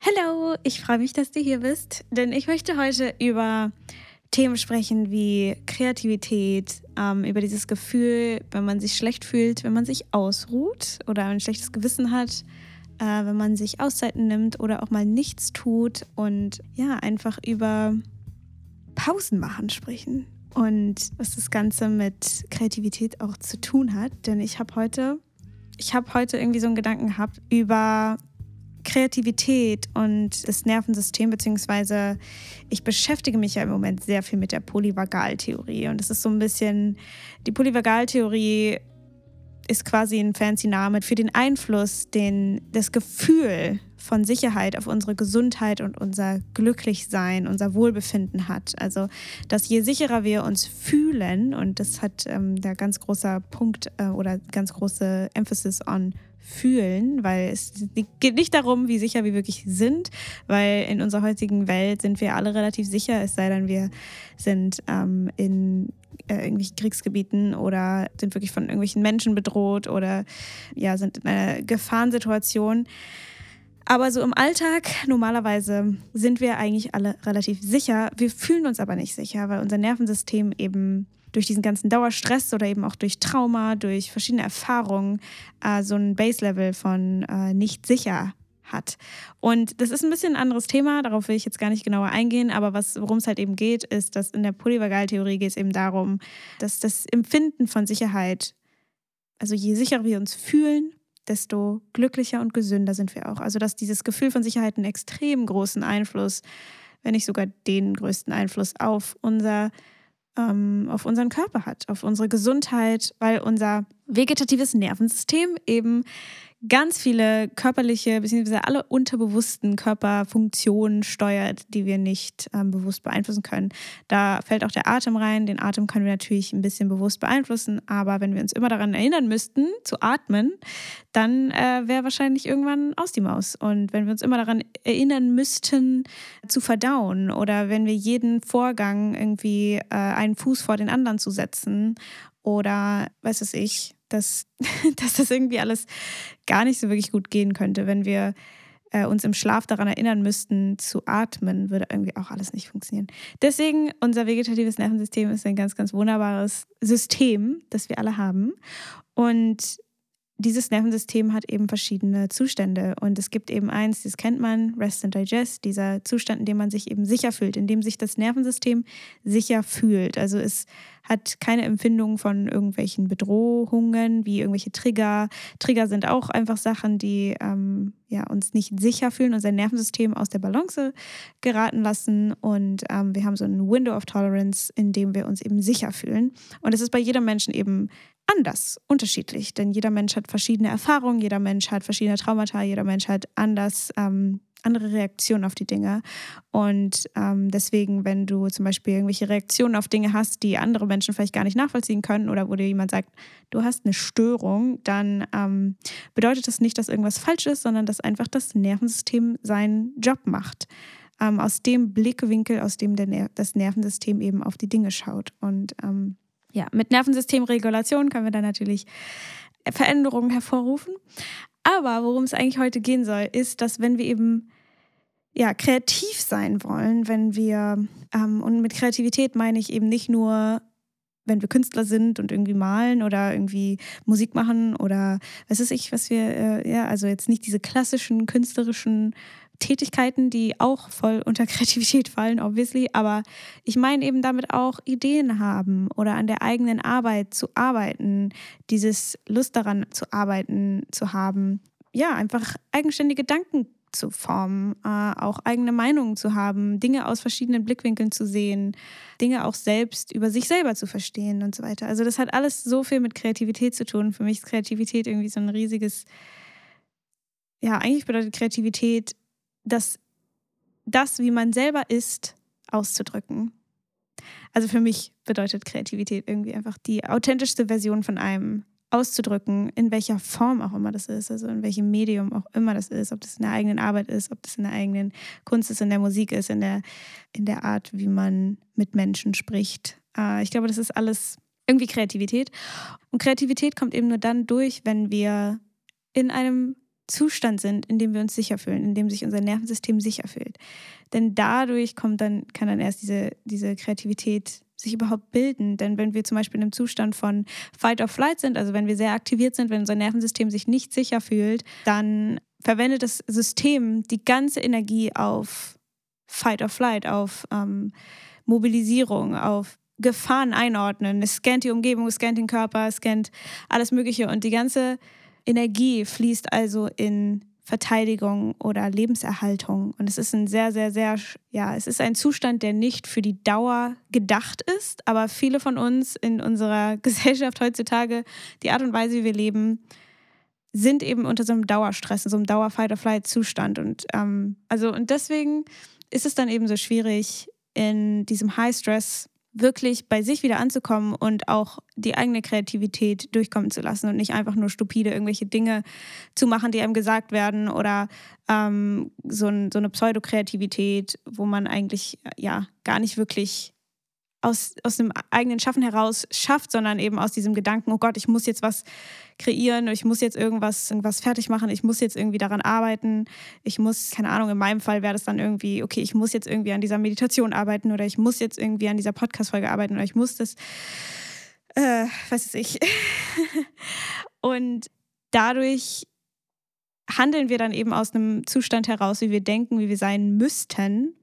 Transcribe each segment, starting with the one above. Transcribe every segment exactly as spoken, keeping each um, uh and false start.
Hallo, ich freue mich, dass du hier bist, denn ich möchte heute über Themen sprechen wie Kreativität, ähm, über dieses Gefühl, wenn man sich schlecht fühlt, wenn man sich ausruht oder ein schlechtes Gewissen hat, äh, wenn man sich Auszeiten nimmt oder auch mal nichts tut und ja, einfach über Pausen machen sprechen und was das Ganze mit Kreativität auch zu tun hat, denn ich habe heute, ich habe heute irgendwie so einen Gedanken gehabt über Kreativität und das Nervensystem, beziehungsweise ich beschäftige mich ja im Moment sehr viel mit der Polyvagaltheorie und das ist so ein bisschen, die Polyvagaltheorie ist quasi ein fancy Name für den Einfluss, den das Gefühl von Sicherheit auf unsere Gesundheit und unser Glücklichsein, unser Wohlbefinden hat. Also, dass je sicherer wir uns fühlen, und das hat ähm, da ganz großer Punkt äh, oder ganz große Emphasis on fühlen, weil es geht nicht darum, wie sicher wir wirklich sind, weil in unserer heutigen Welt sind wir alle relativ sicher, es sei denn, wir sind ähm, in äh, irgendwelchen Kriegsgebieten oder sind wirklich von irgendwelchen Menschen bedroht oder ja, sind in einer Gefahrensituation. Aber so im Alltag, normalerweise sind wir eigentlich alle relativ sicher. Wir fühlen uns aber nicht sicher, weil unser Nervensystem eben durch diesen ganzen Dauerstress oder eben auch durch Trauma, durch verschiedene Erfahrungen äh, so ein Base-Level von äh, nicht sicher hat. Und das ist ein bisschen ein anderes Thema, darauf will ich jetzt gar nicht genauer eingehen, aber was, worum es halt eben geht, ist, dass in der Polyvagaltheorie geht es eben darum, dass das Empfinden von Sicherheit, also je sicherer wir uns fühlen, desto glücklicher und gesünder sind wir auch. Also dass dieses Gefühl von Sicherheit einen extrem großen Einfluss, wenn nicht sogar den größten Einfluss auf unser ähm, auf unseren Körper hat, auf unsere Gesundheit, weil unser vegetatives Nervensystem eben ganz viele körperliche, beziehungsweise alle unterbewussten Körperfunktionen steuert, die wir nicht ähm, bewusst beeinflussen können. Da fällt auch der Atem rein. Den Atem können wir natürlich ein bisschen bewusst beeinflussen, aber wenn wir uns immer daran erinnern müssten, zu atmen, dann äh, wäre wahrscheinlich irgendwann aus die Maus. Und wenn wir uns immer daran erinnern müssten, zu verdauen oder wenn wir jeden Vorgang irgendwie äh, einen Fuß vor den anderen zu setzen oder, weiß es ich, dass, dass das irgendwie alles gar nicht so wirklich gut gehen könnte. Wenn wir äh, uns im Schlaf daran erinnern müssten, zu atmen, würde irgendwie auch alles nicht funktionieren. Deswegen, unser vegetatives Nervensystem ist ein ganz, ganz wunderbares System, das wir alle haben. Und dieses Nervensystem hat eben verschiedene Zustände und es gibt eben eins, das kennt man, Rest and Digest, dieser Zustand, in dem man sich eben sicher fühlt, in dem sich das Nervensystem sicher fühlt. Also es hat keine Empfindung von irgendwelchen Bedrohungen, wie irgendwelche Trigger. Trigger sind auch einfach Sachen, die ähm, ja, uns nicht sicher fühlen, unser Nervensystem aus der Balance geraten lassen und ähm, wir haben so ein Window of Tolerance, in dem wir uns eben sicher fühlen. Und es ist bei jedem Menschen eben anders, unterschiedlich, denn jeder Mensch hat verschiedene Erfahrungen, jeder Mensch hat verschiedene Traumata, jeder Mensch hat anders, ähm, andere Reaktionen auf die Dinge und ähm, deswegen, wenn du zum Beispiel irgendwelche Reaktionen auf Dinge hast, die andere Menschen vielleicht gar nicht nachvollziehen können oder wo dir jemand sagt, du hast eine Störung, dann ähm, bedeutet das nicht, dass irgendwas falsch ist, sondern dass einfach das Nervensystem seinen Job macht. Ähm, aus dem Blickwinkel, aus dem der Ner- das Nervensystem eben auf die Dinge schaut und ähm, ja, mit Nervensystemregulation können wir dann natürlich Veränderungen hervorrufen. Aber worum es eigentlich heute gehen soll, ist, dass wenn wir eben ja, kreativ sein wollen, wenn wir, ähm, und mit Kreativität meine ich eben nicht nur, wenn wir Künstler sind und irgendwie malen oder irgendwie Musik machen oder was weiß ich, was wir, äh, ja, also jetzt nicht diese klassischen künstlerischen Tätigkeiten, die auch voll unter Kreativität fallen, obviously, aber ich meine eben damit auch Ideen haben oder an der eigenen Arbeit zu arbeiten, dieses Lust daran zu arbeiten zu haben, ja, einfach eigenständige Gedanken zu formen, äh, auch eigene Meinungen zu haben, Dinge aus verschiedenen Blickwinkeln zu sehen, Dinge auch selbst über sich selber zu verstehen und so weiter. Also das hat alles so viel mit Kreativität zu tun. Für mich ist Kreativität irgendwie so ein riesiges, ja, eigentlich bedeutet Kreativität, dass das, wie man selber ist, auszudrücken. Also für mich bedeutet Kreativität irgendwie einfach die authentischste Version von einem auszudrücken, in welcher Form auch immer das ist, also in welchem Medium auch immer das ist, ob das in der eigenen Arbeit ist, ob das in der eigenen Kunst ist, in der Musik ist, in der, in der Art, wie man mit Menschen spricht. Äh, ich glaube, das ist alles irgendwie Kreativität. Und Kreativität kommt eben nur dann durch, wenn wir in einem Zustand sind, in dem wir uns sicher fühlen, in dem sich unser Nervensystem sicher fühlt. Denn dadurch kommt dann, kann dann erst diese, diese Kreativität sich überhaupt bilden. Denn wenn wir zum Beispiel in einem Zustand von Fight or Flight sind, also wenn wir sehr aktiviert sind, wenn unser Nervensystem sich nicht sicher fühlt, dann verwendet das System die ganze Energie auf Fight or Flight, auf ähm, Mobilisierung, auf Gefahren einordnen. Es scannt die Umgebung, es scannt den Körper, es scannt alles Mögliche und die ganze Energie fließt also in Verteidigung oder Lebenserhaltung. Und es ist ein sehr, sehr, sehr, ja, es ist ein Zustand, der nicht für die Dauer gedacht ist, aber viele von uns in unserer Gesellschaft heutzutage, die Art und Weise, wie wir leben, sind eben unter so einem Dauerstress, in so einem Dauer-Fight-or-Flight-Zustand. Und, ähm, also, und deswegen ist es dann eben so schwierig, in diesem High-Stress wirklich bei sich wieder anzukommen und auch die eigene Kreativität durchkommen zu lassen und nicht einfach nur stupide irgendwelche Dinge zu machen, die einem gesagt werden oder ähm, so, ein, so eine Pseudokreativität, wo man eigentlich ja gar nicht wirklich aus, aus dem eigenen Schaffen heraus schafft, sondern eben aus diesem Gedanken, oh Gott, ich muss jetzt was kreieren, ich muss jetzt irgendwas, irgendwas fertig machen, ich muss jetzt irgendwie daran arbeiten, ich muss, keine Ahnung, in meinem Fall wäre das dann irgendwie, okay, ich muss jetzt irgendwie an dieser Meditation arbeiten oder ich muss jetzt irgendwie an dieser Podcast-Folge arbeiten oder ich muss das, äh, was weiß ich. Und dadurch handeln wir dann eben aus einem Zustand heraus, wie wir denken, wie wir sein müssten,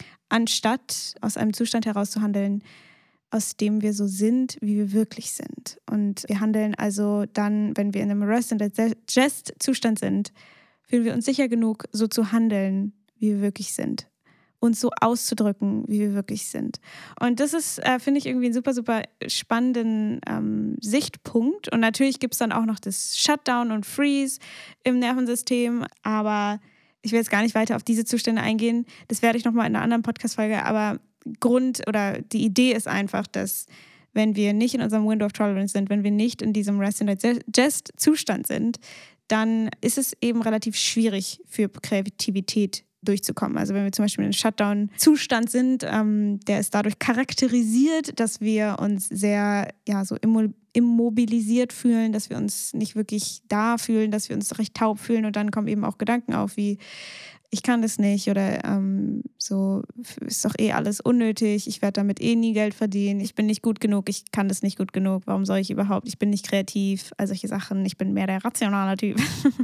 anstatt aus einem Zustand heraus zu handeln, aus dem wir so sind, wie wir wirklich sind. Und wir handeln also dann, wenn wir in einem Rest- und Digest-Zustand sind, fühlen wir uns sicher genug, so zu handeln, wie wir wirklich sind. Uns so auszudrücken, wie wir wirklich sind. Und das ist, äh, finde ich, irgendwie einen super, super spannenden ähm, Sichtpunkt. Und natürlich gibt es dann auch noch das Shutdown und Freeze im Nervensystem, aber ich will jetzt gar nicht weiter auf diese Zustände eingehen. Das werde ich nochmal in einer anderen Podcast-Folge. Aber Grund oder die Idee ist einfach, dass wenn wir nicht in unserem Window of Tolerance sind, wenn wir nicht in diesem Rest and Digest Zustand sind, dann ist es eben relativ schwierig für Kreativität durchzukommen. Also wenn wir zum Beispiel in einem Shutdown-Zustand sind, ähm, der ist dadurch charakterisiert, dass wir uns sehr ja, so immobilisiert fühlen, dass wir uns nicht wirklich da fühlen, dass wir uns recht taub fühlen und dann kommen eben auch Gedanken auf wie, ich kann das nicht oder ähm, so ist doch eh alles unnötig, ich werde damit eh nie Geld verdienen, ich bin nicht gut genug, ich kann das nicht gut genug, warum soll ich überhaupt, ich bin nicht kreativ, all solche Sachen, ich bin mehr der rationale Typ.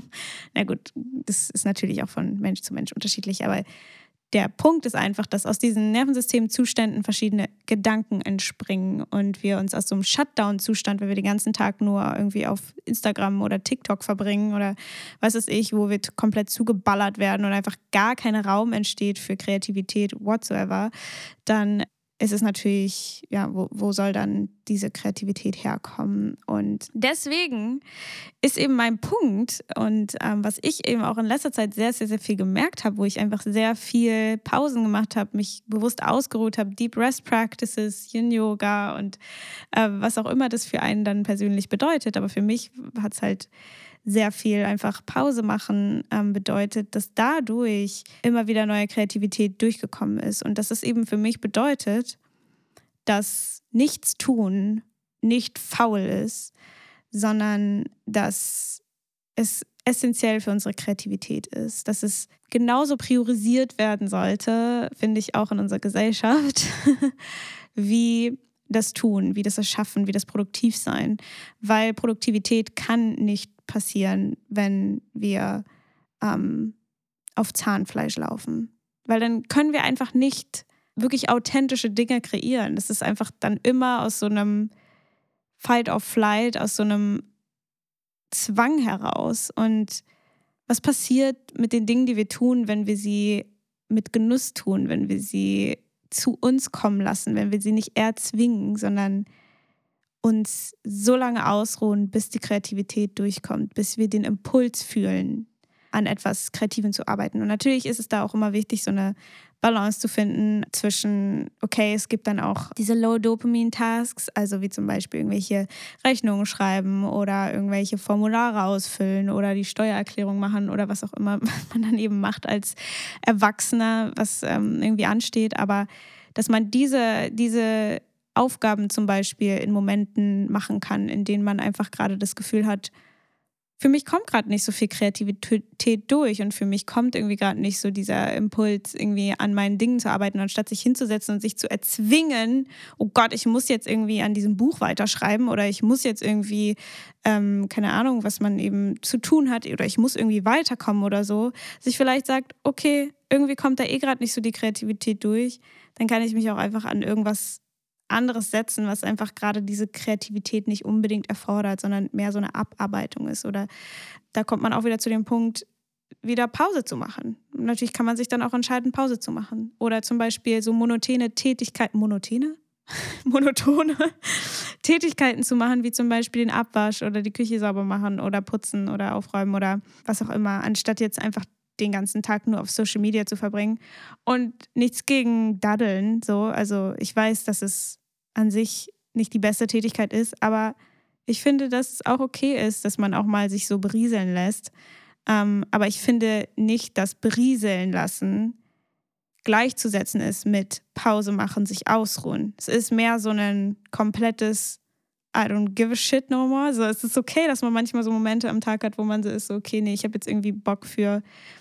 Na gut, das ist natürlich auch von Mensch zu Mensch unterschiedlich, aber der Punkt ist einfach, dass aus diesen Nervensystemzuständen verschiedene Gedanken entspringen und wir uns aus so einem Shutdown-Zustand, wenn wir den ganzen Tag nur irgendwie auf Instagram oder TikTok verbringen oder was weiß ich, wo wir komplett zugeballert werden und einfach gar kein Raum entsteht für Kreativität whatsoever, dann ist es natürlich, ja, wo, wo soll dann diese Kreativität herkommen? Und deswegen ist eben mein Punkt und ähm, was ich eben auch in letzter Zeit sehr, sehr, sehr viel gemerkt habe, wo ich einfach sehr viel Pausen gemacht habe, mich bewusst ausgeruht habe, Deep Rest Practices, Yin-Yoga und äh, was auch immer das für einen dann persönlich bedeutet. Aber für mich hat es halt sehr viel einfach Pause machen ähm, bedeutet, dass dadurch immer wieder neue Kreativität durchgekommen ist. Und dass es eben für mich bedeutet, dass nichts tun nicht faul ist, sondern dass es essentiell für unsere Kreativität ist. Dass es genauso priorisiert werden sollte, finde ich auch in unserer Gesellschaft, wie das Tun, wie das Erschaffen, wie das Produktivsein. Weil Produktivität kann nicht passieren, wenn wir ähm, auf Zahnfleisch laufen. Weil dann können wir einfach nicht wirklich authentische Dinge kreieren. Das ist einfach dann immer aus so einem Fight or Flight, aus so einem Zwang heraus. Und was passiert mit den Dingen, die wir tun, wenn wir sie mit Genuss tun, wenn wir sie zu uns kommen lassen, wenn wir sie nicht erzwingen, sondern uns so lange ausruhen, bis die Kreativität durchkommt, bis wir den Impuls fühlen, an etwas Kreativem zu arbeiten. Und natürlich ist es da auch immer wichtig, so eine Balance zu finden zwischen, okay, es gibt dann auch diese Low-Dopamine-Tasks, also wie zum Beispiel irgendwelche Rechnungen schreiben oder irgendwelche Formulare ausfüllen oder die Steuererklärung machen oder was auch immer man dann eben macht als Erwachsener, was ähm, irgendwie ansteht. Aber dass man diese, diese Aufgaben zum Beispiel in Momenten machen kann, in denen man einfach gerade das Gefühl hat, für mich kommt gerade nicht so viel Kreativität durch und für mich kommt irgendwie gerade nicht so dieser Impuls, irgendwie an meinen Dingen zu arbeiten, anstatt sich hinzusetzen und sich zu erzwingen, oh Gott, ich muss jetzt irgendwie an diesem Buch weiterschreiben oder ich muss jetzt irgendwie, ähm, keine Ahnung, was man eben zu tun hat oder ich muss irgendwie weiterkommen oder so, sich vielleicht sagt, okay, irgendwie kommt da eh gerade nicht so die Kreativität durch, dann kann ich mich auch einfach an irgendwas anderes setzen, was einfach gerade diese Kreativität nicht unbedingt erfordert, sondern mehr so eine Abarbeitung ist. Oder da kommt man auch wieder zu dem Punkt, wieder Pause zu machen. Und natürlich kann man sich dann auch entscheiden, Pause zu machen. Oder zum Beispiel so monotone Tätigkeiten, monotone? monotone Tätigkeiten zu machen, wie zum Beispiel den Abwasch oder die Küche sauber machen oder putzen oder aufräumen oder was auch immer, anstatt jetzt einfach den ganzen Tag nur auf Social Media zu verbringen. Und nichts gegen Daddeln, so. Also ich weiß, dass es an sich nicht die beste Tätigkeit ist, aber ich finde, dass es auch okay ist, dass man auch mal sich so berieseln lässt. Ähm, aber ich finde nicht, dass berieseln lassen gleichzusetzen ist mit Pause machen, sich ausruhen. Es ist mehr so ein komplettes I don't give a shit no more. Also es ist okay, dass man manchmal so Momente am Tag hat, wo man so ist, so okay, nee, ich habe jetzt irgendwie Bock für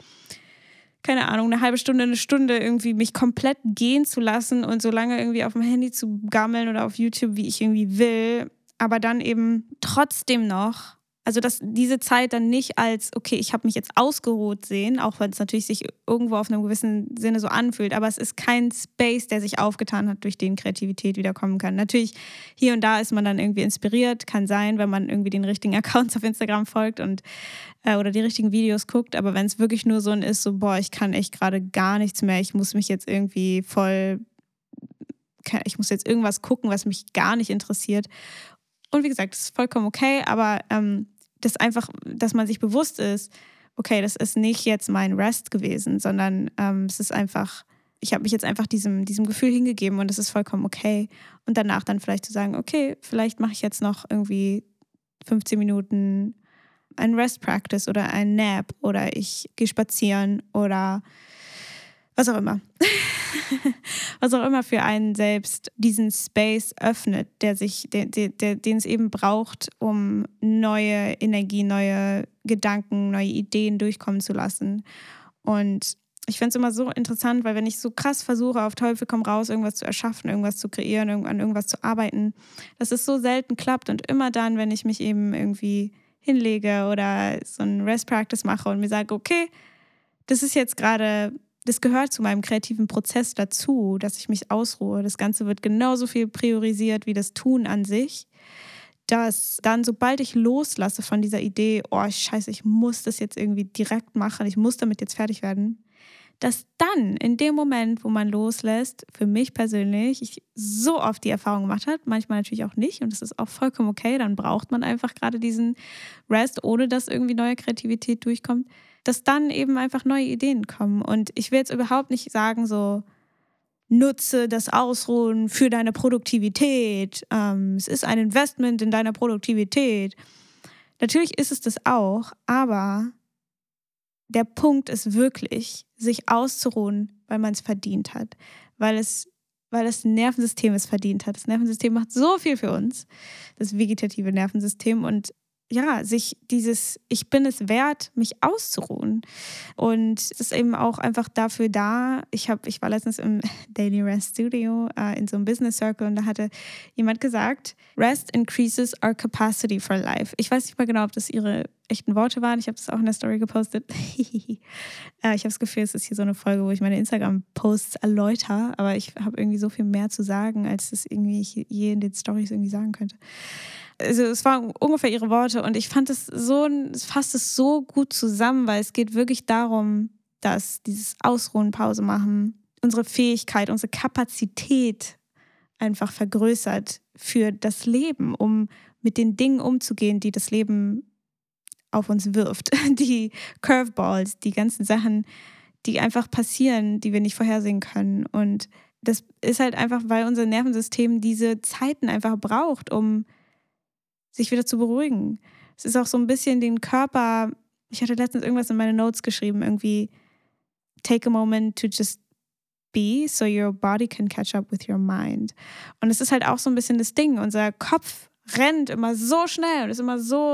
keine Ahnung, eine halbe Stunde, eine Stunde irgendwie mich komplett gehen zu lassen und so lange irgendwie auf dem Handy zu gammeln oder auf YouTube, wie ich irgendwie will, aber dann eben trotzdem noch, also dass diese Zeit dann nicht als, okay, ich habe mich jetzt ausgeruht sehen, auch wenn es natürlich sich irgendwo auf einem gewissen Sinne so anfühlt, aber es ist kein Space, der sich aufgetan hat, durch den Kreativität wiederkommen kann. Natürlich, hier und da ist man dann irgendwie inspiriert, kann sein, wenn man irgendwie den richtigen Accounts auf Instagram folgt und äh, oder die richtigen Videos guckt, aber wenn es wirklich nur so ein ist, so boah, ich kann echt gerade gar nichts mehr, ich muss mich jetzt irgendwie voll, ich muss jetzt irgendwas gucken, was mich gar nicht interessiert. Und wie gesagt, das ist vollkommen okay, aber ähm, das einfach, dass man sich bewusst ist, okay, das ist nicht jetzt mein Rest gewesen, sondern ähm, es ist einfach, ich habe mich jetzt einfach diesem, diesem Gefühl hingegeben und das ist vollkommen okay. Und danach dann vielleicht zu sagen, okay, vielleicht mache ich jetzt noch irgendwie fünfzehn Minuten ein Rest-Practice oder ein Nap oder ich gehe spazieren oder was auch immer. Was auch immer für einen selbst diesen Space öffnet, der sich, der, der, den es eben braucht, um neue Energie, neue Gedanken, neue Ideen durchkommen zu lassen. Und ich finde es immer so interessant, weil wenn ich so krass versuche, auf Teufel komm raus, irgendwas zu erschaffen, irgendwas zu kreieren, an irgendwas zu arbeiten, dass es so selten klappt. Und immer dann, wenn ich mich eben irgendwie hinlege oder so ein Rest-Practice mache und mir sage, okay, das ist jetzt gerade, das gehört zu meinem kreativen Prozess dazu, dass ich mich ausruhe. Das Ganze wird genauso viel priorisiert wie das Tun an sich, dass dann, sobald ich loslasse von dieser Idee, oh scheiße, ich muss das jetzt irgendwie direkt machen, ich muss damit jetzt fertig werden, dass dann in dem Moment, wo man loslässt, für mich persönlich, ich so oft die Erfahrung gemacht habe, manchmal natürlich auch nicht und das ist auch vollkommen okay, dann braucht man einfach gerade diesen Rest, ohne dass irgendwie neue Kreativität durchkommt, dass dann eben einfach neue Ideen kommen. Und ich will jetzt überhaupt nicht sagen, so nutze das Ausruhen für deine Produktivität, ähm, es ist ein Investment in deine Produktivität. Natürlich ist es das auch, aber der Punkt ist wirklich, sich auszuruhen, weil man es verdient hat, weil es, weil das Nervensystem es verdient hat. Das Nervensystem macht so viel für uns, das vegetative Nervensystem, und ja, sich dieses, ich bin es wert, mich auszuruhen. Und es ist eben auch einfach dafür da, ich, hab, ich war letztens im Daily Rest Studio äh, in so einem Business Circle und da hatte jemand gesagt, Rest increases our capacity for life. Ich weiß nicht mal genau, ob das ihre echten Worte waren. Ich habe das auch in der Story gepostet. äh, ich habe das Gefühl, es ist hier so eine Folge, wo ich meine Instagram-Posts erläutere, aber ich habe irgendwie so viel mehr zu sagen, als das irgendwie ich je in den Stories irgendwie sagen könnte. Also es waren ungefähr ihre Worte und ich fand es so, es fasst es so gut zusammen, weil es geht wirklich darum, dass dieses Ausruhen, Pause machen, unsere Fähigkeit, unsere Kapazität einfach vergrößert für das Leben, um mit den Dingen umzugehen, die das Leben auf uns wirft. Die Curveballs, die ganzen Sachen, die einfach passieren, die wir nicht vorhersehen können. Und das ist halt einfach, weil unser Nervensystem diese Zeiten einfach braucht, um sich wieder zu beruhigen. Es ist auch so ein bisschen den Körper, ich hatte letztens irgendwas in meine Notes geschrieben, irgendwie take a moment to just be, so your body can catch up with your mind. Und es ist halt auch so ein bisschen das Ding, unser Kopf rennt immer so schnell und ist immer so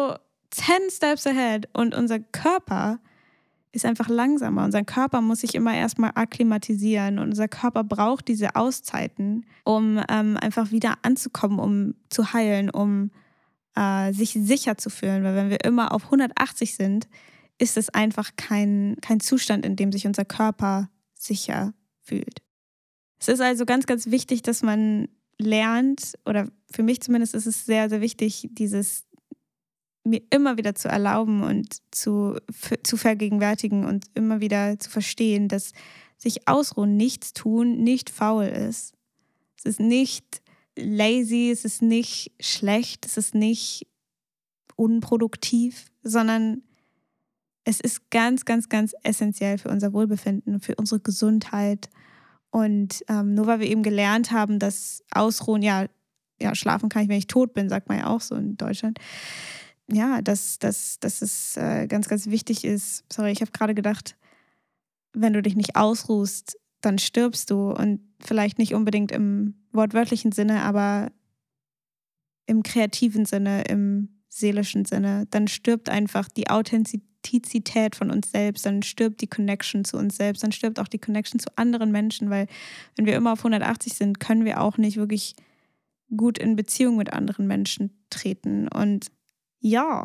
ten steps ahead und unser Körper ist einfach langsamer. Unser Körper muss sich immer erstmal akklimatisieren und unser Körper braucht diese Auszeiten, um ähm, einfach wieder anzukommen, um zu heilen, um äh, sich sicher zu fühlen. Weil wenn wir immer auf hundertachtzig sind, ist es einfach kein, kein Zustand, in dem sich unser Körper sicher fühlt. Es ist also ganz, ganz wichtig, dass man lernt, oder für mich zumindest ist es sehr, sehr wichtig, dieses mir immer wieder zu erlauben und zu, zu vergegenwärtigen und immer wieder zu verstehen, dass sich ausruhen, nichts tun, nicht faul ist. Es ist nicht lazy, es ist nicht schlecht, es ist nicht unproduktiv, sondern es ist ganz, ganz, ganz essentiell für unser Wohlbefinden und für unsere Gesundheit. Und ähm, nur weil wir eben gelernt haben, dass Ausruhen, ja, ja, schlafen kann ich, wenn ich tot bin, sagt man ja auch so in Deutschland. Ja, dass, dass, dass es äh, ganz, ganz wichtig ist. Sorry, ich habe gerade gedacht, wenn du dich nicht ausruhst, dann stirbst du. Und vielleicht nicht unbedingt im wortwörtlichen Sinne, aber im kreativen Sinne, im seelischen Sinne. Dann stirbt einfach die Authentizität von uns selbst, dann stirbt die Connection zu uns selbst, dann stirbt auch die Connection zu anderen Menschen, weil wenn wir immer auf hundertachtzig sind, können wir auch nicht wirklich gut in Beziehung mit anderen Menschen treten. Und ja,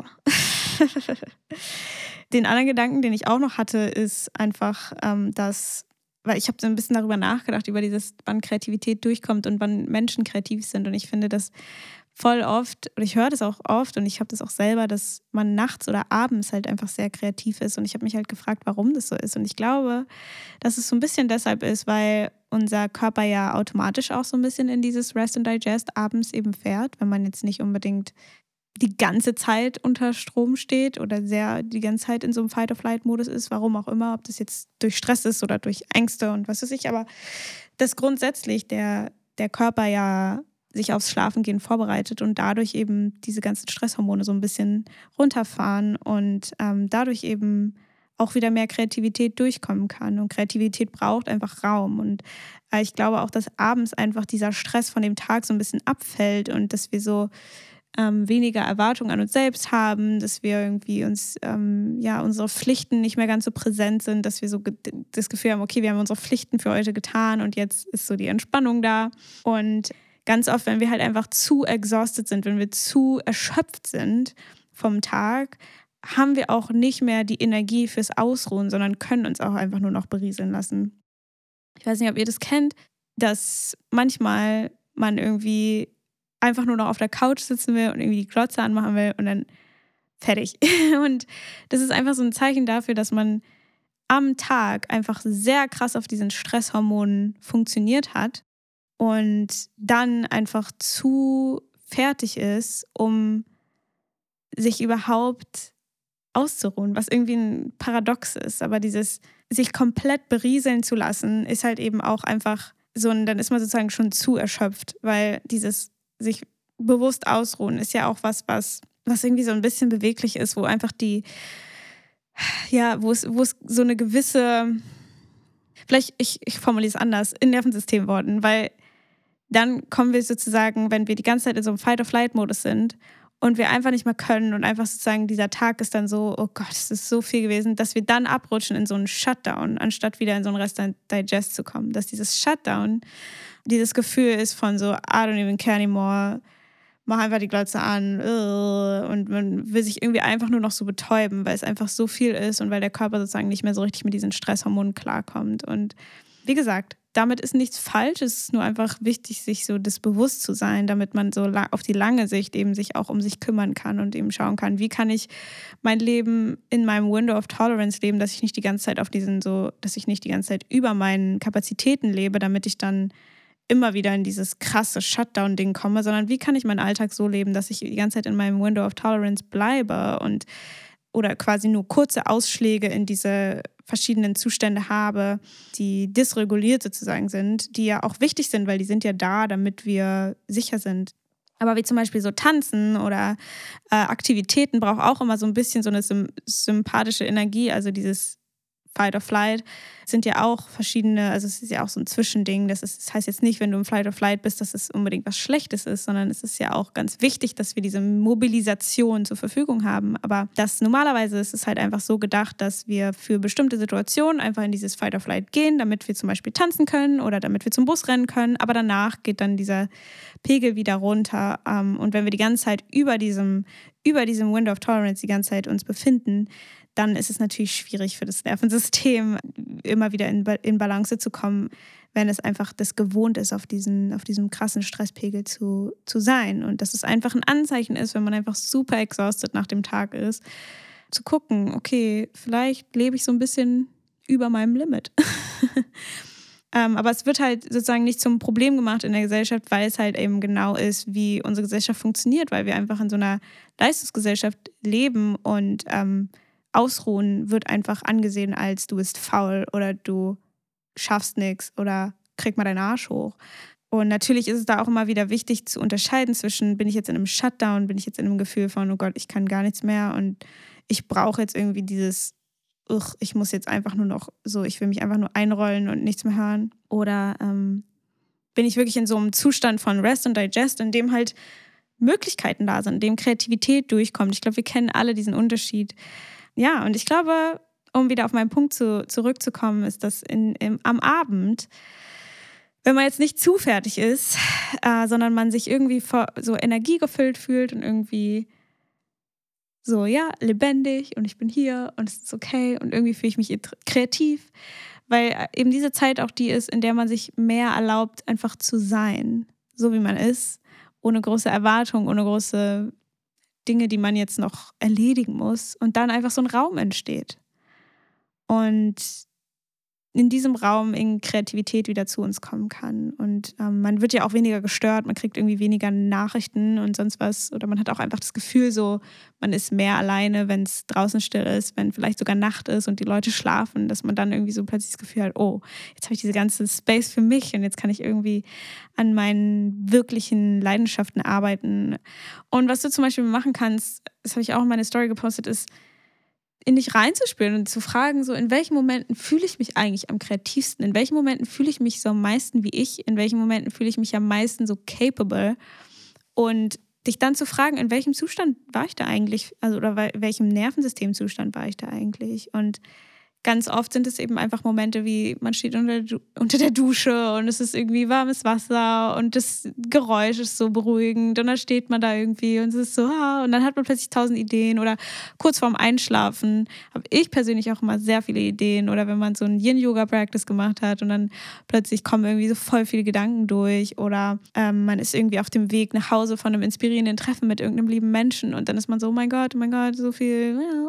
den anderen Gedanken, den ich auch noch hatte, ist einfach, ähm, dass, weil ich habe so ein bisschen darüber nachgedacht, über dieses, wann Kreativität durchkommt und wann Menschen kreativ sind. Und ich finde das voll oft, und ich höre das auch oft und ich habe das auch selber, dass man nachts oder abends halt einfach sehr kreativ ist. Und ich habe mich halt gefragt, warum das so ist. Und ich glaube, dass es so ein bisschen deshalb ist, weil unser Körper ja automatisch auch so ein bisschen in dieses Rest and Digest abends eben fährt, wenn man jetzt nicht unbedingt die ganze Zeit unter Strom steht oder sehr die ganze Zeit in so einem Fight-or-Flight-Modus ist, warum auch immer, ob das jetzt durch Stress ist oder durch Ängste und was weiß ich, aber dass grundsätzlich der, der Körper ja sich aufs Schlafengehen vorbereitet und dadurch eben diese ganzen Stresshormone so ein bisschen runterfahren und ähm, dadurch eben auch wieder mehr Kreativität durchkommen kann. Und Kreativität braucht einfach Raum. Und äh, ich glaube auch, dass abends einfach dieser Stress von dem Tag so ein bisschen abfällt und dass wir so ähm, weniger Erwartungen an uns selbst haben, dass wir irgendwie uns, ähm, ja, unsere Pflichten nicht mehr ganz so präsent sind, dass wir so ge- das Gefühl haben, okay, wir haben unsere Pflichten für heute getan und jetzt ist so die Entspannung da. Und ganz oft, wenn wir halt einfach zu exhausted sind, wenn wir zu erschöpft sind vom Tag, haben wir auch nicht mehr die Energie fürs Ausruhen, sondern können uns auch einfach nur noch berieseln lassen. Ich weiß nicht, ob ihr das kennt, dass manchmal man irgendwie einfach nur noch auf der Couch sitzen will und irgendwie die Glotze anmachen will und dann fertig. Und das ist einfach so ein Zeichen dafür, dass man am Tag einfach sehr krass auf diesen Stresshormonen funktioniert hat und dann einfach zu fertig ist, um sich überhaupt auszuruhen, was irgendwie ein Paradox ist. Aber dieses sich komplett berieseln zu lassen, ist halt eben auch einfach so, und dann ist man sozusagen schon zu erschöpft, weil dieses sich bewusst ausruhen ist ja auch was, was, was irgendwie so ein bisschen beweglich ist, wo einfach die, ja, wo es, wo es so eine gewisse, vielleicht, ich, ich formuliere es anders, in Nervensystemworten, weil dann kommen wir sozusagen, wenn wir die ganze Zeit in so einem Fight-or-Flight-Modus sind und wir einfach nicht mehr können und einfach sozusagen dieser Tag ist dann so, oh Gott, es ist so viel gewesen, dass wir dann abrutschen in so einen Shutdown, anstatt wieder in so einen Rest and Digest zu kommen. Dass dieses Shutdown, dieses Gefühl ist von so, I don't even care anymore, mach einfach die Glotze an und man will sich irgendwie einfach nur noch so betäuben, weil es einfach so viel ist und weil der Körper sozusagen nicht mehr so richtig mit diesen Stresshormonen klarkommt. Und wie gesagt, damit ist nichts falsch, es ist nur einfach wichtig, sich so das bewusst zu sein, damit man so auf die lange Sicht eben sich auch um sich kümmern kann und eben schauen kann, wie kann ich mein Leben in meinem Window of Tolerance leben, dass ich nicht die ganze Zeit auf diesen so, dass ich nicht die ganze Zeit über meinen Kapazitäten lebe, damit ich dann immer wieder in dieses krasse Shutdown-Ding komme, sondern wie kann ich meinen Alltag so leben, dass ich die ganze Zeit in meinem Window of Tolerance bleibe und oder quasi nur kurze Ausschläge in diese verschiedenen Zustände habe, die dysreguliert sozusagen sind, die ja auch wichtig sind, weil die sind ja da, damit wir sicher sind. Aber wie zum Beispiel so Tanzen oder äh, Aktivitäten braucht auch immer so ein bisschen so eine sym- sympathische Energie, also dieses Fight or Flight, sind ja auch verschiedene, also es ist ja auch so ein Zwischending. Das, ist, das heißt jetzt nicht, wenn du im Fight or Flight bist, dass es unbedingt was Schlechtes ist, sondern es ist ja auch ganz wichtig, dass wir diese Mobilisation zur Verfügung haben. Aber das normalerweise ist es halt einfach so gedacht, dass wir für bestimmte Situationen einfach in dieses Fight or Flight gehen, damit wir zum Beispiel tanzen können oder damit wir zum Bus rennen können. Aber danach geht dann dieser Pegel wieder runter. Und wenn wir die ganze Zeit über diesem, über diesem Window of Tolerance die ganze Zeit uns befinden, dann ist es natürlich schwierig für das Nervensystem, immer wieder in, ba- in Balance zu kommen, wenn es einfach das gewohnt ist, auf, diesen, auf diesem krassen Stresspegel zu, zu sein. Und dass es einfach ein Anzeichen ist, wenn man einfach super exhausted nach dem Tag ist, zu gucken, okay, vielleicht lebe ich so ein bisschen über meinem Limit. ähm, aber es wird halt sozusagen nicht zum Problem gemacht in der Gesellschaft, weil es halt eben genau ist, wie unsere Gesellschaft funktioniert, weil wir einfach in so einer Leistungsgesellschaft leben und ähm, Ausruhen wird einfach angesehen als du bist faul oder du schaffst nichts oder krieg mal deinen Arsch hoch. Und natürlich ist es da auch immer wieder wichtig zu unterscheiden zwischen, bin ich jetzt in einem Shutdown, bin ich jetzt in einem Gefühl von, oh Gott, ich kann gar nichts mehr und ich brauche jetzt irgendwie dieses, uch, ich muss jetzt einfach nur noch so, ich will mich einfach nur einrollen und nichts mehr hören. Oder ähm, bin ich wirklich in so einem Zustand von Rest und Digest, in dem halt Möglichkeiten da sind, in dem Kreativität durchkommt. Ich glaube, wir kennen alle diesen Unterschied. Ja, und ich glaube, um wieder auf meinen Punkt zu, zurückzukommen, ist, dass in, im, am Abend, wenn man jetzt nicht zu fertig ist, äh, sondern man sich irgendwie vor, so energiegefüllt fühlt und irgendwie so, ja, lebendig und ich bin hier und es ist okay und irgendwie fühle ich mich kreativ, weil eben diese Zeit auch die ist, in der man sich mehr erlaubt, einfach zu sein, so wie man ist, ohne große Erwartungen, ohne große Dinge, die man jetzt noch erledigen muss und dann einfach so ein Raum entsteht. Und in diesem Raum in Kreativität wieder zu uns kommen kann. Und ähm, man wird ja auch weniger gestört, man kriegt irgendwie weniger Nachrichten und sonst was. Oder man hat auch einfach das Gefühl so, man ist mehr alleine, wenn es draußen still ist, wenn vielleicht sogar Nacht ist und die Leute schlafen, dass man dann irgendwie so plötzlich das Gefühl hat, oh, jetzt habe ich diese ganze Space für mich und jetzt kann ich irgendwie an meinen wirklichen Leidenschaften arbeiten. Und was du zum Beispiel machen kannst, das habe ich auch in meine Story gepostet, ist, in dich reinzuspüren und zu fragen, so in welchen Momenten fühle ich mich eigentlich am kreativsten, in welchen Momenten fühle ich mich so am meisten wie ich, in welchen Momenten fühle ich mich am meisten so capable und dich dann zu fragen, in welchem Zustand war ich da eigentlich, also oder welchem Nervensystemzustand war ich da eigentlich und ganz oft sind es eben einfach Momente wie, man steht unter der, unter der Dusche und es ist irgendwie warmes Wasser und das Geräusch ist so beruhigend und dann steht man da irgendwie und es ist so, ah, und dann hat man plötzlich tausend Ideen oder kurz vorm Einschlafen habe ich persönlich auch immer sehr viele Ideen oder wenn man so ein Yin-Yoga-Practice gemacht hat und dann plötzlich kommen irgendwie so voll viele Gedanken durch oder ähm, man ist irgendwie auf dem Weg nach Hause von einem inspirierenden Treffen mit irgendeinem lieben Menschen und dann ist man so, oh mein Gott, oh mein Gott, so viel, ja.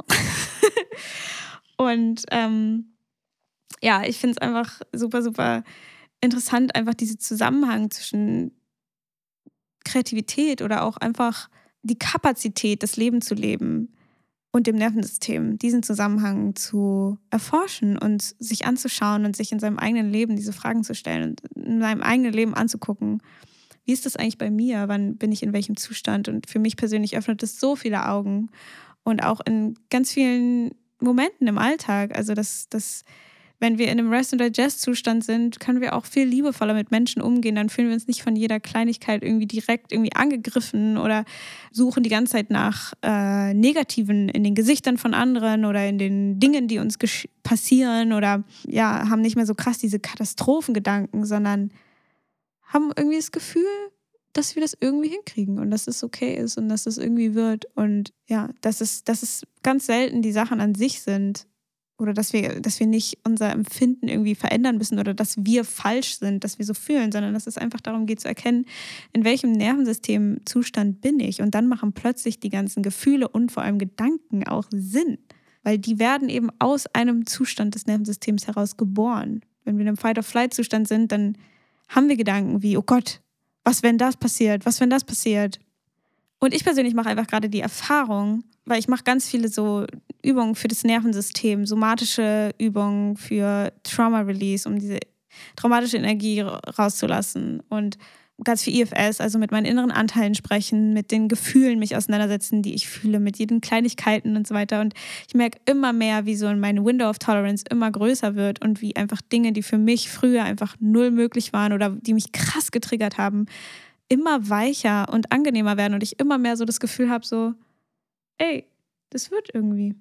Und ähm, ja, ich finde es einfach super, super interessant, einfach diesen Zusammenhang zwischen Kreativität oder auch einfach die Kapazität, das Leben zu leben und dem Nervensystem, diesen Zusammenhang zu erforschen und sich anzuschauen und sich in seinem eigenen Leben diese Fragen zu stellen und in seinem eigenen Leben anzugucken. Wie ist das eigentlich bei mir? Wann bin ich in welchem Zustand? Und für mich persönlich öffnet es so viele Augen und auch in ganz vielen Momenten im Alltag, also dass, dass wenn wir in einem Rest- und Digest-Zustand sind, können wir auch viel liebevoller mit Menschen umgehen, dann fühlen wir uns nicht von jeder Kleinigkeit irgendwie direkt irgendwie angegriffen oder suchen die ganze Zeit nach äh, Negativen in den Gesichtern von anderen oder in den Dingen, die uns gesch- passieren oder ja, haben nicht mehr so krass diese Katastrophengedanken, sondern haben irgendwie das Gefühl, dass wir das irgendwie hinkriegen und dass es okay ist und dass es irgendwie wird. Und ja, dass es, dass es ganz selten die Sachen an sich sind oder dass wir, dass wir nicht unser Empfinden irgendwie verändern müssen oder dass wir falsch sind, dass wir so fühlen, sondern dass es einfach darum geht zu erkennen, in welchem Nervensystemzustand bin ich. Und dann machen plötzlich die ganzen Gefühle und vor allem Gedanken auch Sinn, weil die werden eben aus einem Zustand des Nervensystems heraus geboren. Wenn wir in einem Fight-or-Flight-Zustand sind, dann haben wir Gedanken wie, oh Gott, was, wenn das passiert? Was, wenn das passiert? Und ich persönlich mache einfach gerade die Erfahrung, weil ich mache ganz viele so Übungen für das Nervensystem, somatische Übungen für Trauma Release, um diese traumatische Energie rauszulassen. Und ganz viel I F S, also mit meinen inneren Anteilen sprechen, mit den Gefühlen mich auseinandersetzen, die ich fühle, mit jeden Kleinigkeiten und so weiter. Und ich merke immer mehr, wie so meine Window of Tolerance immer größer wird und wie einfach Dinge, die für mich früher einfach null möglich waren oder die mich krass getriggert haben, immer weicher und angenehmer werden und ich immer mehr so das Gefühl habe, so, ey, das wird irgendwie.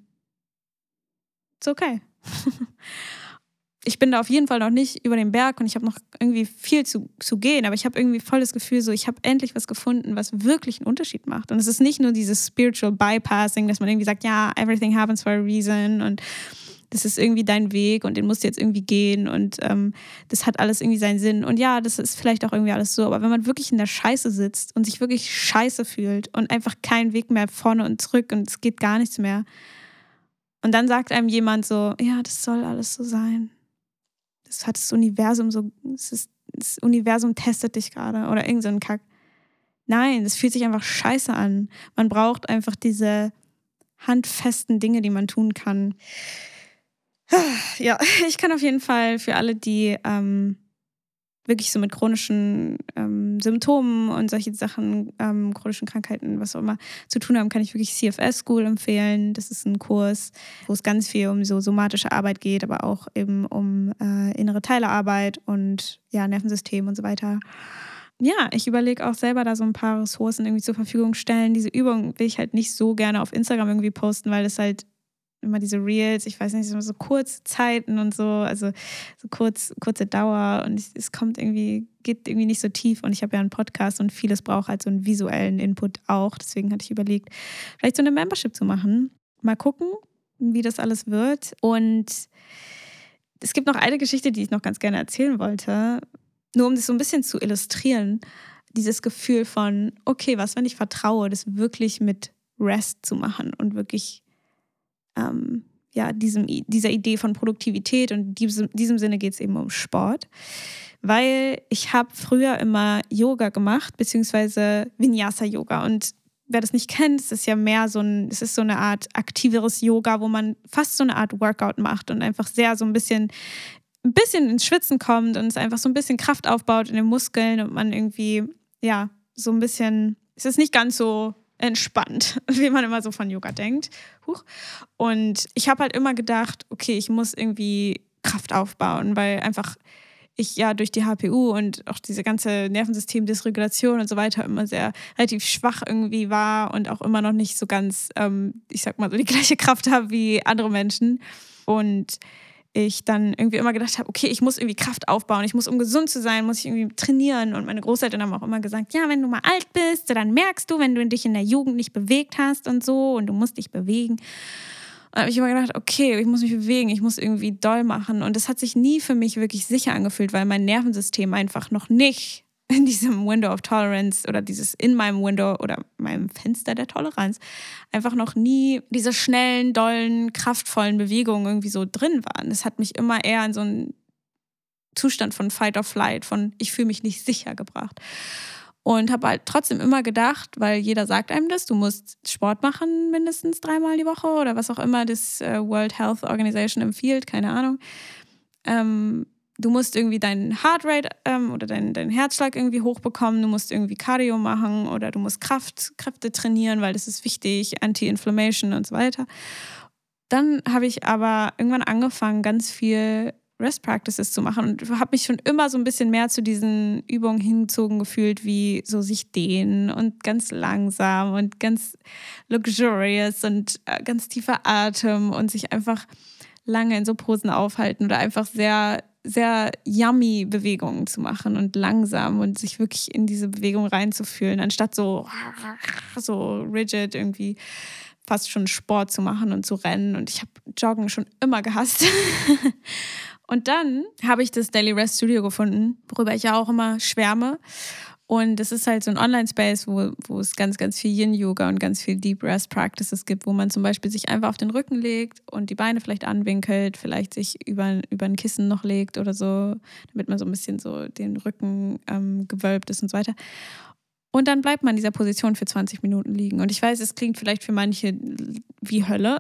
Ist okay. Ich bin da auf jeden Fall noch nicht über den Berg und ich habe noch irgendwie viel zu, zu gehen, aber ich habe irgendwie voll das Gefühl, so ich habe endlich was gefunden, was wirklich einen Unterschied macht. Und es ist nicht nur dieses Spiritual Bypassing, dass man irgendwie sagt, ja, everything happens for a reason und das ist irgendwie dein Weg und den musst du jetzt irgendwie gehen und ähm, das hat alles irgendwie seinen Sinn. Und ja, das ist vielleicht auch irgendwie alles so, aber wenn man wirklich in der Scheiße sitzt und sich wirklich scheiße fühlt und einfach keinen Weg mehr vorne und zurück und es geht gar nichts mehr und dann sagt einem jemand so, ja, das soll alles so sein. Das hat das Universum so, das, ist, das Universum testet dich gerade oder irgend so ein Kack. Nein, das fühlt sich einfach scheiße an. Man braucht einfach diese handfesten Dinge, die man tun kann. Ja, ich kann auf jeden Fall für alle, die ähm, wirklich so mit chronischen ähm, Symptomen und solche Sachen, ähm, chronischen Krankheiten, was auch immer, zu tun haben, kann ich wirklich C F S School empfehlen. Das ist ein Kurs, wo es ganz viel um so somatische Arbeit geht, aber auch eben um äh, innere Teilearbeit und ja, Nervensystem und so weiter. Ja, ich überlege auch selber da so ein paar Ressourcen irgendwie zur Verfügung stellen. Diese Übung will ich halt nicht so gerne auf Instagram irgendwie posten, weil das halt immer diese Reels, ich weiß nicht, so kurze Zeiten und so, also so kurz, kurze Dauer und es, es kommt irgendwie, geht irgendwie nicht so tief und ich habe ja einen Podcast und vieles braucht halt so einen visuellen Input auch, deswegen hatte ich überlegt, vielleicht so eine Membership zu machen. Mal gucken, wie das alles wird und es gibt noch eine Geschichte, die ich noch ganz gerne erzählen wollte, nur um das so ein bisschen zu illustrieren, dieses Gefühl von, okay, was, wenn ich vertraue, das wirklich mit Rest zu machen und wirklich Ähm, ja, diesem, dieser Idee von Produktivität und in diesem, diesem Sinne geht es eben um Sport, weil ich habe früher immer Yoga gemacht, beziehungsweise Vinyasa-Yoga und wer das nicht kennt, es ist ja mehr so ein, es ist so eine Art aktiveres Yoga, wo man fast so eine Art Workout macht und einfach sehr so ein bisschen, ein bisschen ins Schwitzen kommt und es einfach so ein bisschen Kraft aufbaut in den Muskeln und man irgendwie, ja, so ein bisschen, es ist nicht ganz so entspannt, wie man immer so von Yoga denkt. Huch. Und ich habe halt immer gedacht, okay, ich muss irgendwie Kraft aufbauen, weil einfach ich ja durch die H P U und auch diese ganze Nervensystem-Dysregulation und so weiter immer sehr relativ schwach irgendwie war und auch immer noch nicht so ganz, ähm, ich sag mal so, die gleiche Kraft habe wie andere Menschen. Und ich dann irgendwie immer gedacht habe, okay, ich muss irgendwie Kraft aufbauen, ich muss, um gesund zu sein, muss ich irgendwie trainieren. Und meine Großeltern haben auch immer gesagt, ja, wenn du mal alt bist, dann merkst du, wenn du dich in der Jugend nicht bewegt hast und so und du musst dich bewegen. Und da habe ich immer gedacht, okay, ich muss mich bewegen, ich muss irgendwie doll machen. Und das hat sich nie für mich wirklich sicher angefühlt, weil mein Nervensystem einfach noch nicht in diesem Window of Tolerance oder dieses in meinem Window oder meinem Fenster der Toleranz einfach noch nie diese schnellen, dollen, kraftvollen Bewegungen irgendwie so drin waren. Das hat mich immer eher in so einen Zustand von Fight or Flight, von ich fühle mich nicht sicher gebracht. Und habe halt trotzdem immer gedacht, weil jeder sagt einem das, du musst Sport machen mindestens dreimal die Woche oder was auch immer das World Health Organization empfiehlt, keine Ahnung. Ähm, Du musst irgendwie deinen Heartrate ähm, oder deinen, deinen Herzschlag irgendwie hochbekommen, du musst irgendwie Cardio machen oder du musst Kraft, Kräfte trainieren, weil das ist wichtig, Anti-Inflammation und so weiter. Dann habe ich aber irgendwann angefangen, ganz viel Rest-Practices zu machen und habe mich schon immer so ein bisschen mehr zu diesen Übungen hingezogen gefühlt, wie so sich dehnen und ganz langsam und ganz luxurious und äh, ganz tiefer Atem und sich einfach lange in so Posen aufhalten oder einfach sehr sehr yummy Bewegungen zu machen und langsam und sich wirklich in diese Bewegung reinzufühlen, anstatt so, so rigid irgendwie fast schon Sport zu machen und zu rennen. Und ich habe Joggen schon immer gehasst. Und dann habe ich das Daily Rest Studio gefunden, worüber ich ja auch immer schwärme. Und es ist halt so ein Online-Space, wo, wo es ganz, ganz viel Yin-Yoga und ganz viel Deep Rest Practices gibt, wo man zum Beispiel sich einfach auf den Rücken legt und die Beine vielleicht anwinkelt, vielleicht sich über, über ein Kissen noch legt oder so, damit man so ein bisschen so den Rücken ähm, gewölbt ist und so weiter. Und dann bleibt man in dieser Position für zwanzig Minuten liegen. Und ich weiß, es klingt vielleicht für manche wie Hölle,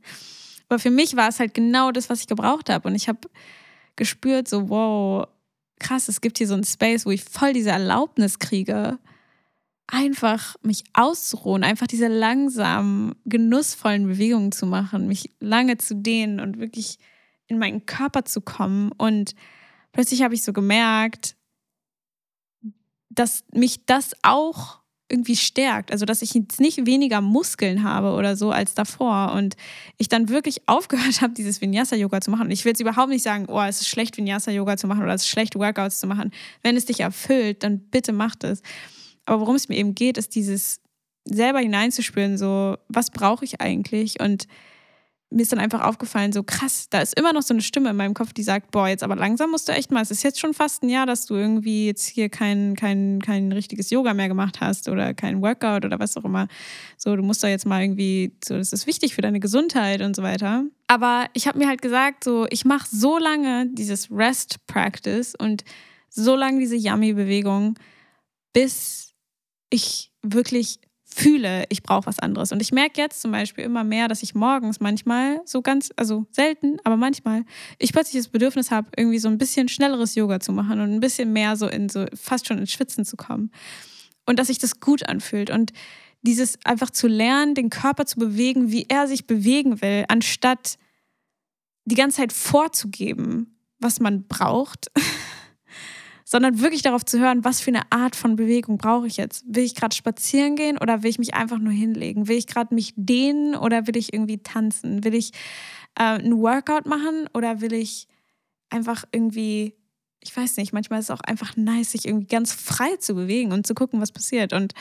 aber für mich war es halt genau das, was ich gebraucht habe. Und ich habe gespürt, so wow, krass, es gibt hier so einen Space, wo ich voll diese Erlaubnis kriege, einfach mich auszuruhen, einfach diese langsamen, genussvollen Bewegungen zu machen, mich lange zu dehnen und wirklich in meinen Körper zu kommen. Und plötzlich habe ich so gemerkt, dass mich das auch irgendwie stärkt. Also, dass ich jetzt nicht weniger Muskeln habe oder so als davor. Und ich dann wirklich aufgehört habe, dieses Vinyasa-Yoga zu machen. Und ich will jetzt überhaupt nicht sagen, oh, es ist schlecht, Vinyasa-Yoga zu machen oder es ist schlecht, Workouts zu machen. Wenn es dich erfüllt, dann bitte mach das. Aber worum es mir eben geht, ist dieses selber hineinzuspüren, so, was brauche ich eigentlich? Und mir ist dann einfach aufgefallen, so krass, da ist immer noch so eine Stimme in meinem Kopf, die sagt, boah, jetzt aber langsam musst du echt mal, es ist jetzt schon fast ein Jahr, dass du irgendwie jetzt hier kein, kein, kein richtiges Yoga mehr gemacht hast oder kein Workout oder was auch immer. So, du musst da jetzt mal irgendwie, so, das ist wichtig für deine Gesundheit und so weiter. Aber ich habe mir halt gesagt, so, ich mache so lange dieses Rest-Practice und so lange diese Yummy-Bewegung, bis ich wirklich fühle, ich brauche was anderes. Und ich merke jetzt zum Beispiel immer mehr, dass ich morgens manchmal, so ganz, also selten, aber manchmal, ich plötzlich das Bedürfnis habe, irgendwie so ein bisschen schnelleres Yoga zu machen und ein bisschen mehr so in so, fast schon ins Schwitzen zu kommen. Und dass sich das gut anfühlt. Und dieses einfach zu lernen, den Körper zu bewegen, wie er sich bewegen will, anstatt die ganze Zeit vorzugeben, was man braucht, sondern wirklich darauf zu hören, was für eine Art von Bewegung brauche ich jetzt. Will ich gerade spazieren gehen oder will ich mich einfach nur hinlegen? Will ich gerade mich dehnen oder will ich irgendwie tanzen? Will ich äh, einen Workout machen oder will ich einfach irgendwie, ich weiß nicht, manchmal ist es auch einfach nice, sich irgendwie ganz frei zu bewegen und zu gucken, was passiert. Und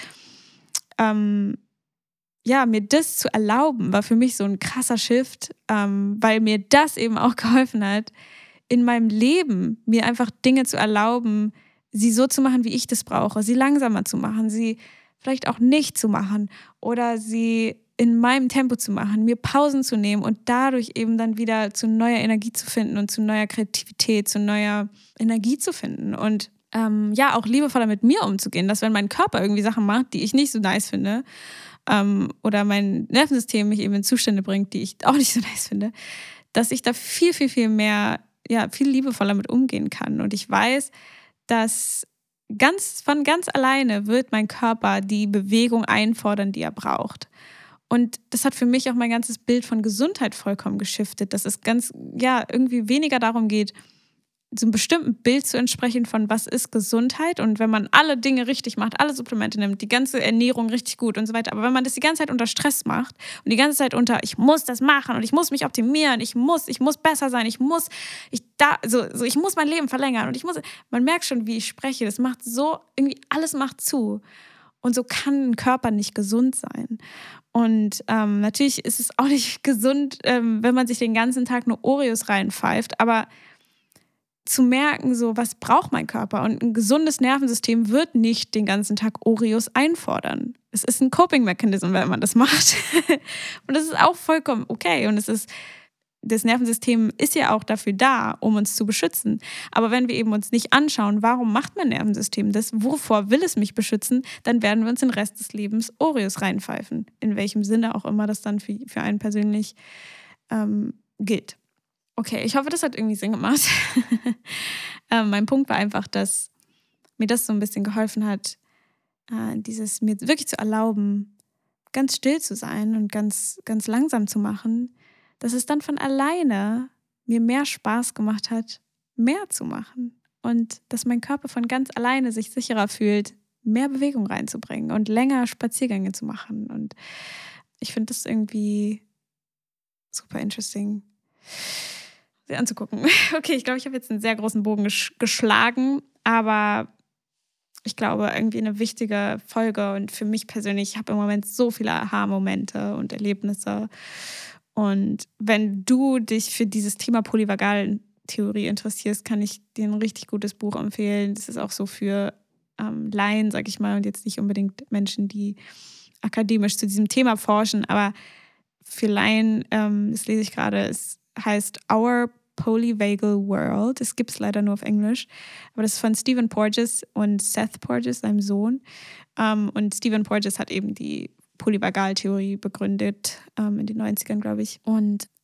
ähm, ja, mir das zu erlauben, war für mich so ein krasser Shift, ähm, weil mir das eben auch geholfen hat, in meinem Leben mir einfach Dinge zu erlauben, sie so zu machen, wie ich das brauche, sie langsamer zu machen, sie vielleicht auch nicht zu machen oder sie in meinem Tempo zu machen, mir Pausen zu nehmen und dadurch eben dann wieder zu neuer Energie zu finden und zu neuer Kreativität, zu neuer Energie zu finden und ähm, ja, auch liebevoller mit mir umzugehen, dass wenn mein Körper irgendwie Sachen macht, die ich nicht so nice finde ähm, oder mein Nervensystem mich eben in Zustände bringt, die ich auch nicht so nice finde, dass ich da viel, viel, viel mehr ja, viel liebevoller mit umgehen kann. Und ich weiß, dass ganz von ganz alleine wird mein Körper die Bewegung einfordern, die er braucht. Und das hat für mich auch mein ganzes Bild von Gesundheit vollkommen geschiftet, dass es ganz, ja, irgendwie weniger darum geht, so einem bestimmten Bild zu entsprechen von was ist Gesundheit und wenn man alle Dinge richtig macht, alle Supplemente nimmt, die ganze Ernährung richtig gut und so weiter. Aber wenn man das die ganze Zeit unter Stress macht und die ganze Zeit unter ich muss das machen und ich muss mich optimieren, ich muss, ich muss besser sein, ich muss, ich da, so, so ich muss mein Leben verlängern und ich muss, man merkt schon, wie ich spreche, das macht so, irgendwie alles macht zu. Und so kann ein Körper nicht gesund sein. Und ähm, natürlich ist es auch nicht gesund, ähm, wenn man sich den ganzen Tag nur Oreos reinpfeift, aber zu merken, so, was braucht mein Körper? Und ein gesundes Nervensystem wird nicht den ganzen Tag Oreos einfordern. Es ist ein Coping-Mechanism, wenn man das macht. Und das ist auch vollkommen okay. Und es ist, das Nervensystem ist ja auch dafür da, um uns zu beschützen. Aber wenn wir eben uns nicht anschauen, warum macht mein Nervensystem das? Wovor will es mich beschützen? Dann werden wir uns den Rest des Lebens Oreos reinpfeifen. In welchem Sinne auch immer das dann für, für einen persönlich ähm, gilt. Okay, ich hoffe, das hat irgendwie Sinn gemacht. ähm, mein Punkt war einfach, dass mir das so ein bisschen geholfen hat, äh, dieses mir wirklich zu erlauben, ganz still zu sein und ganz, ganz langsam zu machen, dass es dann von alleine mir mehr Spaß gemacht hat, mehr zu machen. Und dass mein Körper von ganz alleine sich sicherer fühlt, mehr Bewegung reinzubringen und länger Spaziergänge zu machen. Und ich finde das irgendwie super interesting sie anzugucken. Okay, ich glaube, ich habe jetzt einen sehr großen Bogen gesch- geschlagen, aber ich glaube, irgendwie eine wichtige Folge und für mich persönlich, ich habe im Moment so viele Aha-Momente und Erlebnisse und wenn du dich für dieses Thema Polyvagaltheorie interessierst, kann ich dir ein richtig gutes Buch empfehlen. Das ist auch so für ähm, Laien, sag ich mal, und jetzt nicht unbedingt Menschen, die akademisch zu diesem Thema forschen, aber für Laien, ähm, das lese ich gerade, es heißt Our Polyvagal World. Das gibt es leider nur auf Englisch. Aber das ist von Stephen Porges und Seth Porges, seinem Sohn. Um, und Stephen Porges hat eben die Polyvagaltheorie begründet, um, in den neunzigern, glaube ich. Und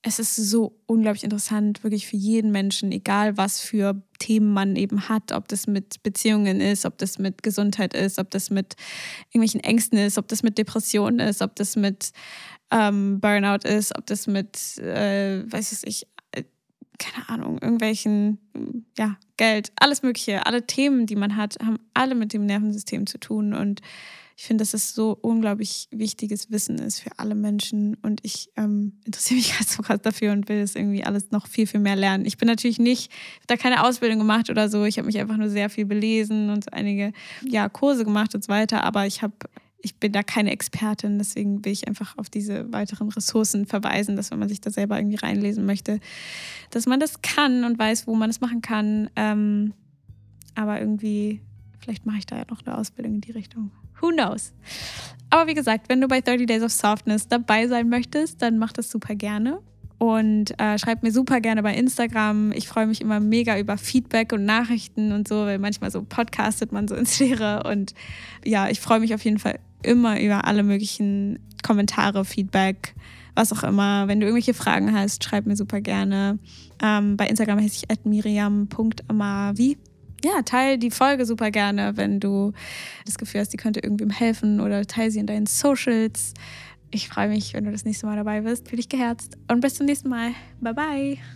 es ist so unglaublich interessant, wirklich für jeden Menschen, egal was für Themen man eben hat, ob das mit Beziehungen ist, ob das mit Gesundheit ist, ob das mit irgendwelchen Ängsten ist, ob das mit Depressionen ist, ob das mit ähm, Burnout ist, ob das mit, äh, weiß ich, äh, keine Ahnung, irgendwelchen, ja, Geld, alles Mögliche, alle Themen, die man hat, haben alle mit dem Nervensystem zu tun. Und ich finde, dass es so unglaublich wichtiges Wissen ist für alle Menschen. Und ich ähm, interessiere mich gerade so krass dafür und will das irgendwie alles noch viel, viel mehr lernen. Ich bin natürlich nicht, habe da keine Ausbildung gemacht oder so. Ich habe mich einfach nur sehr viel belesen und so einige ja, Kurse gemacht und so weiter. Aber ich habe Ich bin da keine Expertin, deswegen will ich einfach auf diese weiteren Ressourcen verweisen, dass wenn man sich da selber irgendwie reinlesen möchte, dass man das kann und weiß, wo man es machen kann. Ähm, aber irgendwie, vielleicht mache ich da ja noch eine Ausbildung in die Richtung. Who knows? Aber wie gesagt, wenn du bei thirty Days of Softness dabei sein möchtest, dann mach das super gerne. Und äh, schreib mir super gerne bei Instagram. Ich freue mich immer mega über Feedback und Nachrichten und so, weil manchmal so podcastet man so ins Leere. Und ja, ich freue mich auf jeden Fall immer über alle möglichen Kommentare, Feedback, was auch immer. Wenn du irgendwelche Fragen hast, schreib mir super gerne. Ähm, bei Instagram heiße ich at miriam punkt amavi. Ja, teil die Folge super gerne, wenn du das Gefühl hast, die könnte irgendwem helfen, oder teil sie in deinen Socials. Ich freue mich, wenn du das nächste Mal dabei bist. Fühl dich geherzt und bis zum nächsten Mal. Bye, bye.